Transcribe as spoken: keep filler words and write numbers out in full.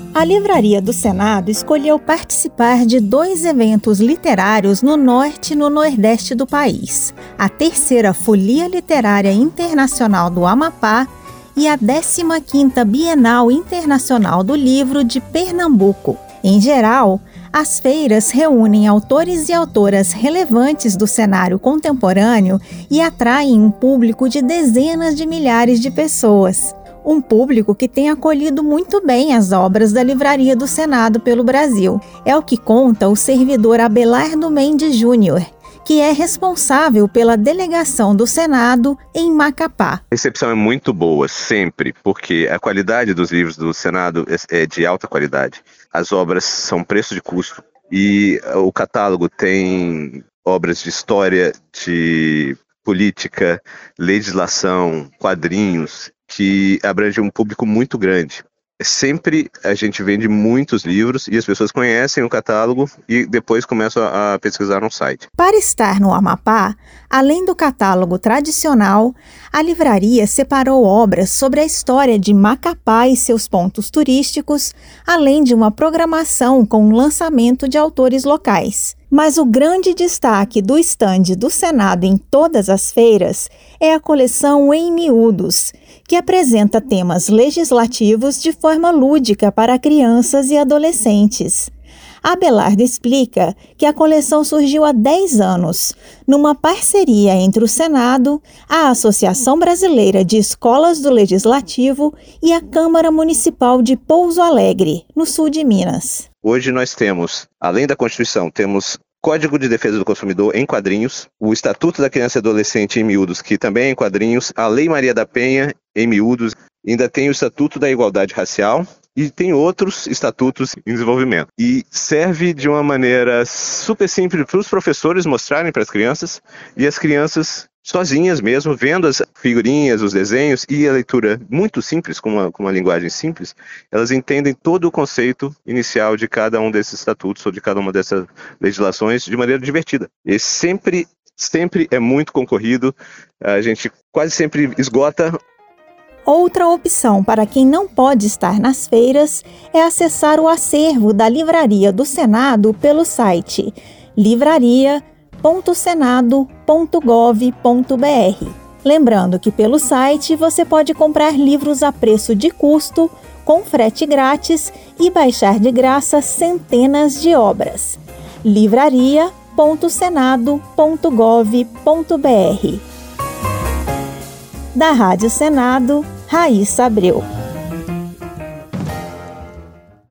A Livraria do Senado escolheu participar de dois eventos literários no norte e no nordeste do país: a terceira Folia Literária Internacional do Amapá e a décima quinta Bienal Internacional do Livro de Pernambuco. Em geral, as feiras reúnem autores e autoras relevantes do cenário contemporâneo e atraem um público de dezenas de milhares de pessoas. Um público que tem acolhido muito bem as obras da Livraria do Senado pelo Brasil. É o que conta o servidor Abelardo Mendes Júnior, que é responsável pela delegação do Senado em Macapá. A recepção é muito boa, sempre, porque a qualidade dos livros do Senado é de alta qualidade. As obras são preço de custo e o catálogo tem obras de história, de política, legislação, quadrinhos, que abrange um público muito grande. Sempre a gente vende muitos livros e as pessoas conhecem o catálogo e depois começam a pesquisar no site. Para estar no Amapá, além do catálogo tradicional, a livraria separou obras sobre a história de Macapá e seus pontos turísticos, além de uma programação com o lançamento de autores locais. Mas o grande destaque do estande do Senado em todas as feiras é a coleção Em Miúdos, que apresenta temas legislativos de forma lúdica para crianças e adolescentes. Abelardo explica que a coleção surgiu há dez anos, numa parceria entre o Senado, a Associação Brasileira de Escolas do Legislativo e a Câmara Municipal de Pouso Alegre, no sul de Minas. Hoje nós temos, além da Constituição, temos Código de Defesa do Consumidor em quadrinhos, o Estatuto da Criança e Adolescente em miúdos, que também é em quadrinhos, a Lei Maria da Penha em miúdos, ainda tem o Estatuto da Igualdade Racial e tem outros estatutos em desenvolvimento. E serve de uma maneira super simples para os professores mostrarem para as crianças e as crianças sozinhas mesmo, vendo as figurinhas, os desenhos e a leitura muito simples, com uma, com uma linguagem simples, elas entendem todo o conceito inicial de cada um desses estatutos ou de cada uma dessas legislações de maneira divertida. E sempre, sempre é muito concorrido, a gente quase sempre esgota. Outra opção para quem não pode estar nas feiras é acessar o acervo da Livraria do Senado pelo site livraria ponto senado ponto gov ponto br. Lembrando que pelo site você pode comprar livros a preço de custo, com frete grátis e baixar de graça centenas de obras. livraria ponto senado ponto gov ponto br. Da Rádio Senado, Raíssa Abreu.